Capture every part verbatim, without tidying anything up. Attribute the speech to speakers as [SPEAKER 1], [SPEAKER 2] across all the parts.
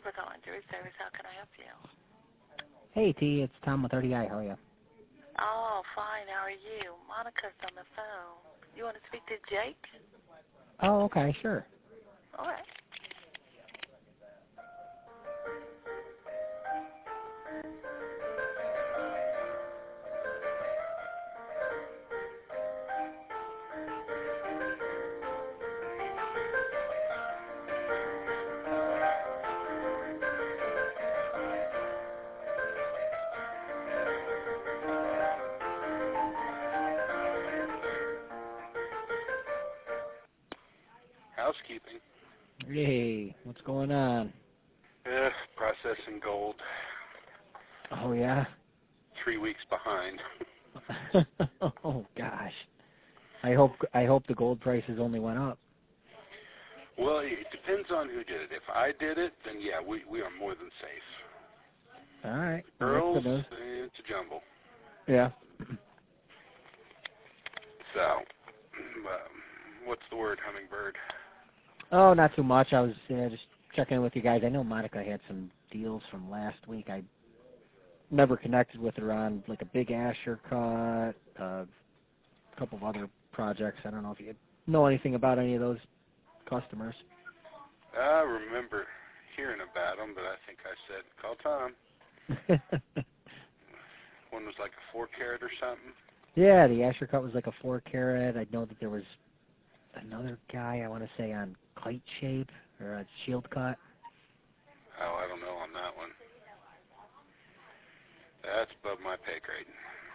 [SPEAKER 1] you for calling Jury Service. How can I help you?
[SPEAKER 2] Hey, T, it's Tom with R D I. How are you?
[SPEAKER 1] Oh, fine. How are you? Monica's on the phone. You want to speak to Jake?
[SPEAKER 2] Oh, okay, sure.
[SPEAKER 1] All right.
[SPEAKER 3] Housekeeping.
[SPEAKER 2] Hey, what's going on?
[SPEAKER 3] Eh, processing gold.
[SPEAKER 2] Oh, yeah?
[SPEAKER 3] Three weeks behind.
[SPEAKER 2] Oh, gosh. I hope I hope the gold prices only went up.
[SPEAKER 3] Well, it depends on who did it. If I did it, then yeah, we, we are more than safe.
[SPEAKER 2] All right.
[SPEAKER 3] Girls,
[SPEAKER 2] Well,
[SPEAKER 3] it's a jumble.
[SPEAKER 2] yeah.
[SPEAKER 3] So, um, what's the word, hummingbird?
[SPEAKER 2] Oh, not too much. I was uh, just checking in with you guys. I know Monica had some deals from last week. I never connected with her on like a big Asher cut, uh, a couple of other projects. I don't know if you know anything about any of those customers.
[SPEAKER 3] I remember hearing about them, but I think I said, call Tom. One was like a four carat or something.
[SPEAKER 2] Yeah, the Asher cut was like a four carat. I know that there was another guy, I want to say, on kite shape or a shield cut.
[SPEAKER 3] Oh, I don't know on that one. That's above my pay grade.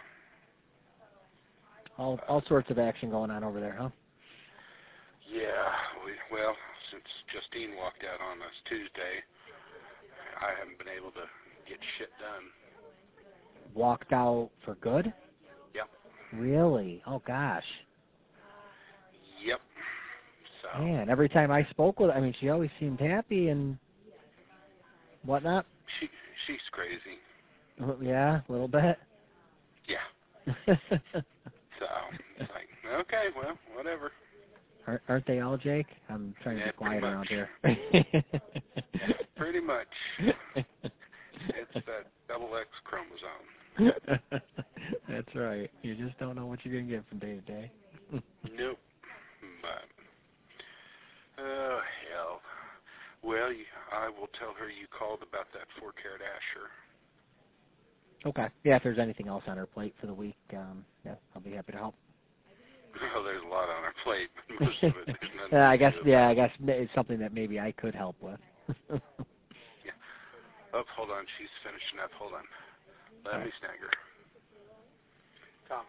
[SPEAKER 2] All all sorts of action going on over there, huh?
[SPEAKER 3] Yeah, we, well, since Justine walked out on us Tuesday, I haven't been able to get shit done.
[SPEAKER 2] Walked out for good?
[SPEAKER 3] Yep.
[SPEAKER 2] Really? Oh, gosh.
[SPEAKER 3] Yep. So.
[SPEAKER 2] Man, every time I spoke with her, I mean, she always seemed happy and whatnot.
[SPEAKER 3] She She's crazy.
[SPEAKER 2] Yeah, a little bit.
[SPEAKER 3] Yeah. So, it's like, okay, well, whatever.
[SPEAKER 2] Aren't they all, Jake? I'm trying
[SPEAKER 3] Yeah,
[SPEAKER 2] to be quiet
[SPEAKER 3] pretty
[SPEAKER 2] around here.
[SPEAKER 3] Pretty much. It's that double X chromosome.
[SPEAKER 2] That's right. You just don't know what you're going to get from day to day.
[SPEAKER 3] Nope. But, oh, hell. Well, you, I will tell her you called about that four carat Asher.
[SPEAKER 2] Okay. Yeah, if there's anything else on her plate for the week, um, yeah, I'll be happy to help.
[SPEAKER 3] Well, there's a lot on our plate, but most of it there's nothing
[SPEAKER 2] yeah, I
[SPEAKER 3] to
[SPEAKER 2] guess.
[SPEAKER 3] do
[SPEAKER 2] Yeah,
[SPEAKER 3] about.
[SPEAKER 2] I guess it's something that maybe I could help with.
[SPEAKER 3] Yeah. Oh, hold on. She's finishing up. Hold on. Let
[SPEAKER 2] All
[SPEAKER 3] me
[SPEAKER 2] right.
[SPEAKER 3] snag her. Tom.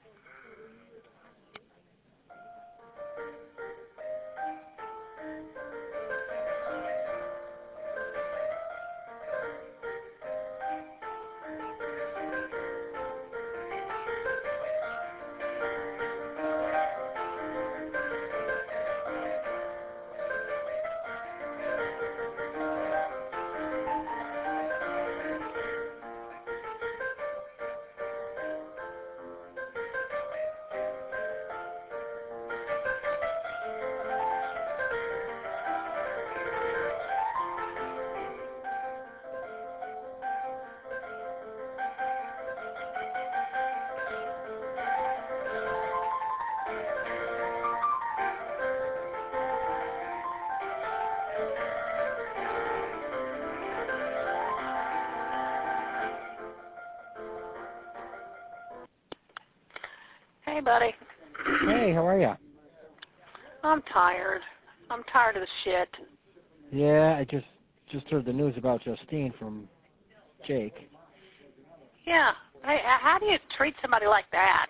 [SPEAKER 1] Hey, buddy.
[SPEAKER 2] Hey, how are you?
[SPEAKER 1] I'm tired. I'm tired of the shit.
[SPEAKER 2] Yeah, I just just heard the news about Justine from Jake.
[SPEAKER 1] Yeah. Hey, how do you treat somebody like that?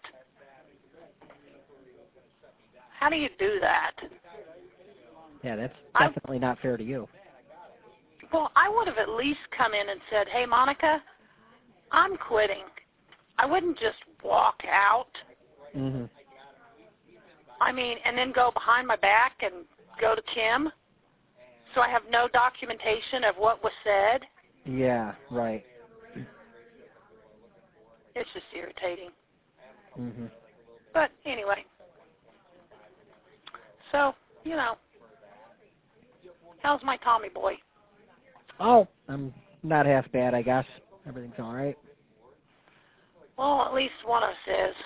[SPEAKER 1] How do you do that?
[SPEAKER 2] Yeah, that's
[SPEAKER 1] I,
[SPEAKER 2] definitely not fair to you.
[SPEAKER 1] well, I would have at least come in and said, hey, Monica, I'm quitting. I wouldn't just walk out.
[SPEAKER 2] Mhm.
[SPEAKER 1] I mean, and then go behind my back and go to Kim, so I have no documentation of what was said.
[SPEAKER 2] Yeah, right.
[SPEAKER 1] It's just irritating.
[SPEAKER 2] Mhm.
[SPEAKER 1] But anyway, so, you know, how's my Tommy boy?
[SPEAKER 2] Oh, I'm not half bad, I guess. Everything's all right.
[SPEAKER 1] Well, at least one of us is.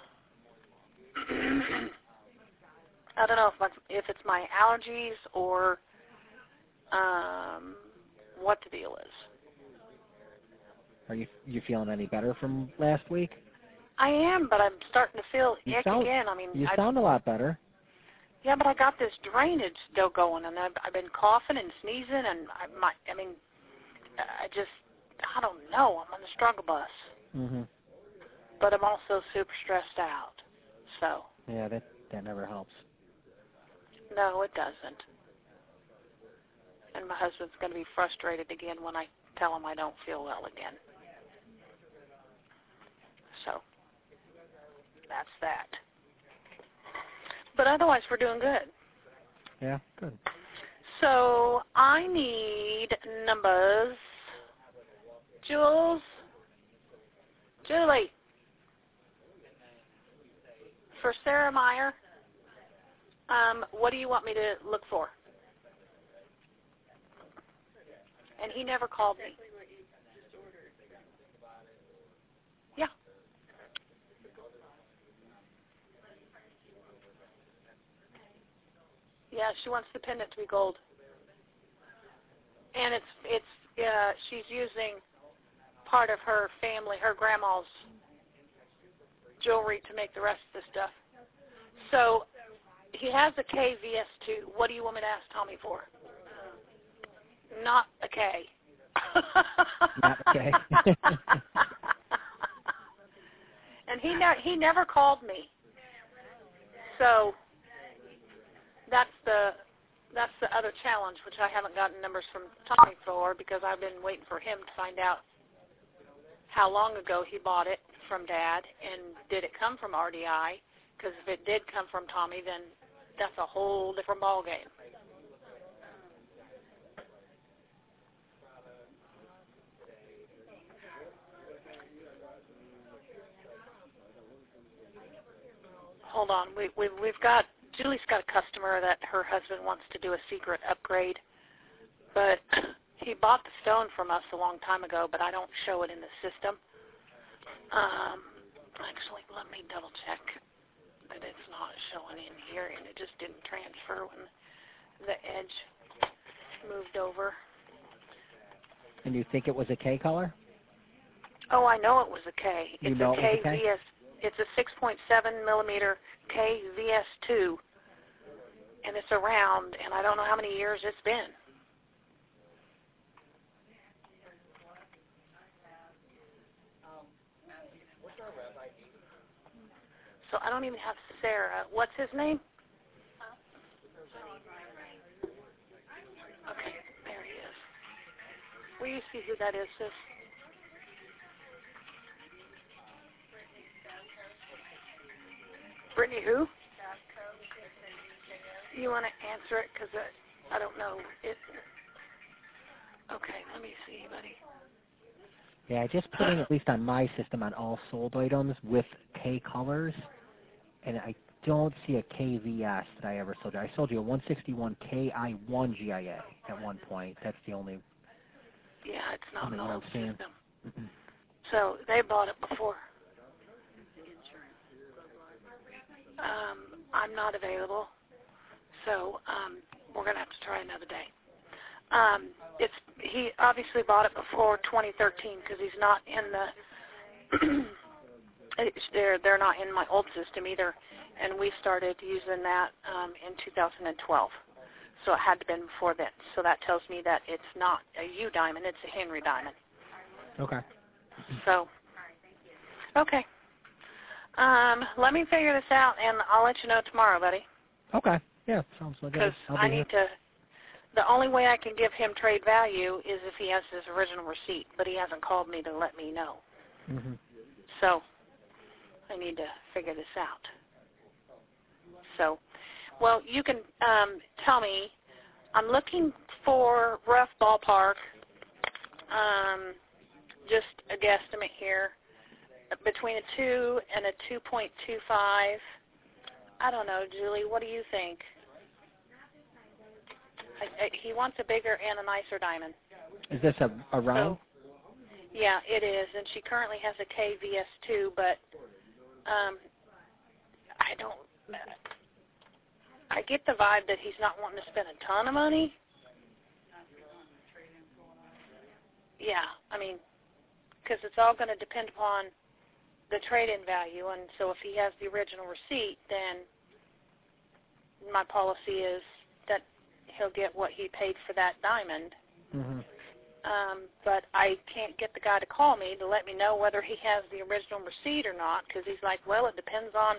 [SPEAKER 1] I don't know if, my, if it's my allergies or um, what the deal is.
[SPEAKER 2] Are you you feeling any better from last week?
[SPEAKER 1] I am, but I'm starting to feel
[SPEAKER 2] You
[SPEAKER 1] ick
[SPEAKER 2] sound,
[SPEAKER 1] again. I mean,
[SPEAKER 2] you
[SPEAKER 1] I,
[SPEAKER 2] sound a lot better.
[SPEAKER 1] yeah, but I got this drainage still going, and I've, I've been coughing and sneezing, and I, my, I mean, I just, I don't know. I'm on the struggle bus,
[SPEAKER 2] hmm
[SPEAKER 1] but I'm also super stressed out. So
[SPEAKER 2] Yeah, that that never helps.
[SPEAKER 1] no, it doesn't. And my husband's going to be frustrated again when I tell him I don't feel well again. So that's that. But otherwise, we're doing good.
[SPEAKER 2] Yeah, good.
[SPEAKER 1] So I need numbers. Jules? Julie? For Sarah Meyer, um, what do you want me to look for? And he never called me. Yeah. Yeah, she wants the pendant to be gold. And it's it's uh, she's using part of her family, her grandma's jewelry to make the rest of the stuff. So he has a K V S two. What do you want me to ask Tommy for? Not a K.
[SPEAKER 2] Not a K.
[SPEAKER 1] And he ne- he never called me. So that's the that's the other challenge, which I haven't gotten numbers from Tommy for because I've been waiting for him to find out how long ago he bought it from Dad, and did it come from R D I? Because if it did come from Tommy, then that's a whole different ballgame. Hold on, we, we, we've got, Julie's got a customer that her husband wants to do a secret upgrade, but he bought the stone from us a long time ago, but I don't show it in the system. Um, actually, let me double check that it's not showing in here, and it just didn't transfer when the edge moved over.
[SPEAKER 2] And you think it was a K color?
[SPEAKER 1] Oh, I know it was a K.
[SPEAKER 2] You
[SPEAKER 1] It's
[SPEAKER 2] know
[SPEAKER 1] a
[SPEAKER 2] it was
[SPEAKER 1] K
[SPEAKER 2] a K?
[SPEAKER 1] V S. It's a six point seven millimeter K V S two, and it's around, and I don't know how many years it's been. So I don't even have Sarah. What's his name? Okay, there he is. Will you see who that is, sis? Brittany who? You want to answer it? Because I, I don't know. It. Okay, let me see, buddy.
[SPEAKER 2] Yeah, I just put in, at least on my system, on all sold items with K colors, and I don't see a K V S that I ever sold you. I sold you a one sixty-one K I one G I A at one point. That's the only
[SPEAKER 1] Yeah, it's not
[SPEAKER 2] only
[SPEAKER 1] an
[SPEAKER 2] one
[SPEAKER 1] old
[SPEAKER 2] I'm seeing.
[SPEAKER 1] system. So they bought it before. Um, I'm not available, so um, we're going to have to try another day. Um, it's he obviously bought it before twenty thirteen because he's not in the it's, they're they're not in my old system either, and we started using that um, in two thousand twelve. So it had to have been before then. So that tells me that it's not a U diamond; it's a Henry diamond.
[SPEAKER 2] Okay.
[SPEAKER 1] So, okay. Um, let me figure this out, and I'll let you know tomorrow, buddy.
[SPEAKER 2] Okay. Yeah, sounds like it.
[SPEAKER 1] Because I need to. The only way I can give him trade value is if he has his original receipt, but he hasn't called me to let me know.
[SPEAKER 2] Mm-hmm.
[SPEAKER 1] So I need to figure this out. So, well, you can um, tell me. I'm looking for rough ballpark. Um, just a guesstimate here. Between a two and a two point two five. I don't know, Julie. What do you think? I, I, he wants a bigger and a nicer diamond.
[SPEAKER 2] Is this a, a round?
[SPEAKER 1] So, yeah, it is, and she currently has a K V S two, but um, I don't. I get the vibe that he's not wanting to spend a ton of money. Yeah, I mean, because it's all going to depend upon the trade-in value, and so if he has the original receipt, then my policy is that he'll get what he paid for that diamond.
[SPEAKER 2] Mm-hmm.
[SPEAKER 1] Um, but I can't get the guy to call me to let me know whether he has the original receipt or not, because he's like, well, it depends on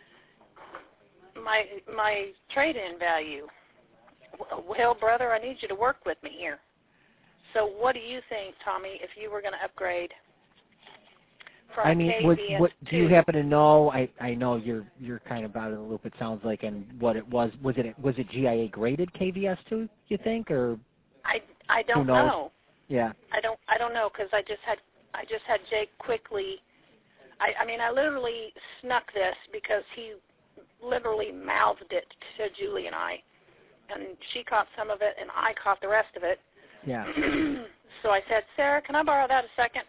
[SPEAKER 1] my my trade-in value. Well, brother, I need you to work with me here. So what do you think, Tommy, if you were going to upgrade from
[SPEAKER 2] I mean,
[SPEAKER 1] K V S
[SPEAKER 2] what, what, do you happen to know? I, I know you're you're kind of out of the loop. It sounds like, and what it was was it was it G I A graded K V S two? You think, or
[SPEAKER 1] I I don't
[SPEAKER 2] who knows?
[SPEAKER 1] know.
[SPEAKER 2] Yeah.
[SPEAKER 1] I don't I don't know because I just had I just had Jake quickly. I I mean I literally snuck this because he literally mouthed it to Julie and I, and she caught some of it and I caught the rest of it.
[SPEAKER 2] Yeah.
[SPEAKER 1] So I said, Sarah, can I borrow that a second?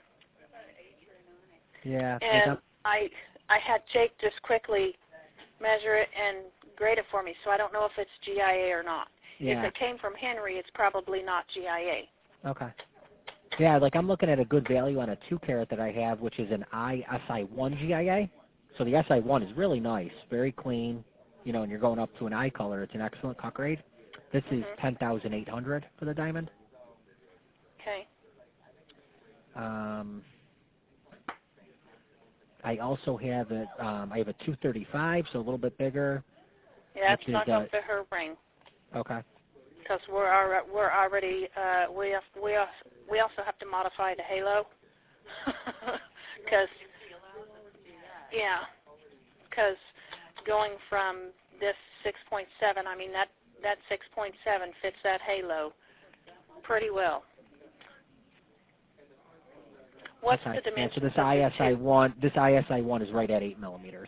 [SPEAKER 2] Yeah.
[SPEAKER 1] And I I had Jake just quickly measure it and grade it for me, so I don't know if it's G I A or not.
[SPEAKER 2] Yeah.
[SPEAKER 1] If it came from Henry, it's probably not G I A.
[SPEAKER 2] Okay. Yeah, like I'm looking at a good value on a two carat that I have, which is an I S I one G I A. So the S I one is really nice, very clean. You know, and you're going up to an eye color. It's an excellent cut grade. This is
[SPEAKER 1] Mm-hmm.
[SPEAKER 2] ten thousand eight hundred for the diamond.
[SPEAKER 1] Okay.
[SPEAKER 2] Um, I also have it. Um, I have a two thirty-five, so a little bit bigger.
[SPEAKER 1] Yeah, that's
[SPEAKER 2] which is,
[SPEAKER 1] not going
[SPEAKER 2] uh,
[SPEAKER 1] to fit her ring.
[SPEAKER 2] Okay.
[SPEAKER 1] Because we're already, we're already uh, we have, we have, we also have to modify the halo. Because yeah, because going from this six point seven, I mean that that six point seven fits that halo pretty well. What's
[SPEAKER 2] Okay.
[SPEAKER 1] the dimensions
[SPEAKER 2] Yeah, so this
[SPEAKER 1] of
[SPEAKER 2] I S I
[SPEAKER 1] two?
[SPEAKER 2] one, this I S I one is right at eight millimeters.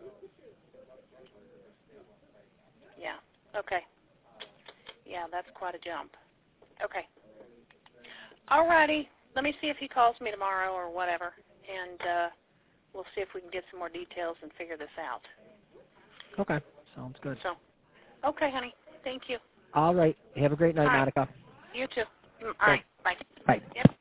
[SPEAKER 1] Yeah. Okay. Yeah, that's quite a jump. Okay. All righty. Let me see if he calls me tomorrow or whatever, and uh, we'll see if we can get some more details and figure this out.
[SPEAKER 2] Okay. Sounds good.
[SPEAKER 1] So, okay, honey. Thank you.
[SPEAKER 2] All right. Have a great night,
[SPEAKER 1] All right.
[SPEAKER 2] Monica.
[SPEAKER 1] You too. Mm, all right. Bye.
[SPEAKER 2] Bye.
[SPEAKER 1] Yep.